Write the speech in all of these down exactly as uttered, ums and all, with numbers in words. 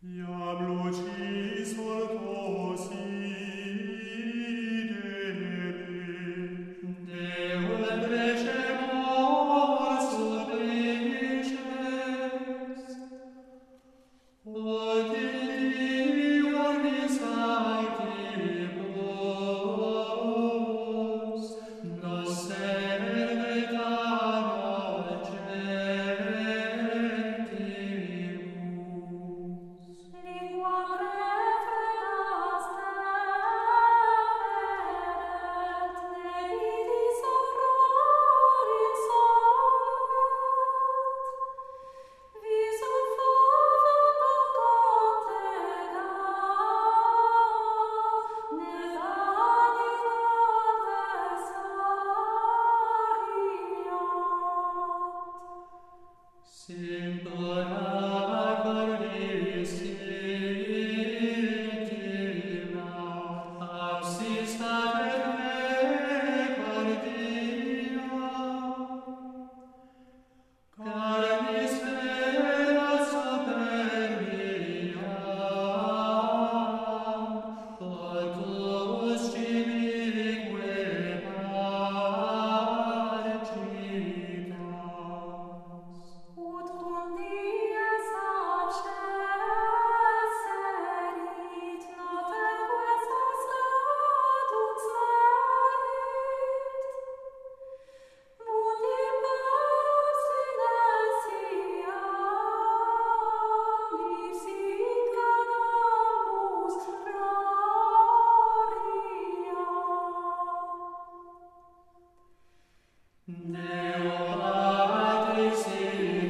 Iam lucis orto sidere, Deum recemor supplices, ut in orbis sanctibus nos servet a gentibus. Linguam refredas teferet, nevidis auroris solet, visum favanda contega, ne vanitate sariat. Simpora cordis intima, absis aper me cardia, carnis vera superbiam, totus civilique parcitas. Ut cum dies accesserit, notem questas adux merit, mundi per abstinentiam, ipsit cadamus gloria. Deo Patris in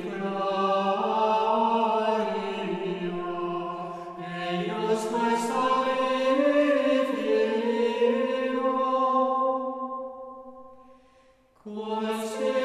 gloria, eius questo Filio, cum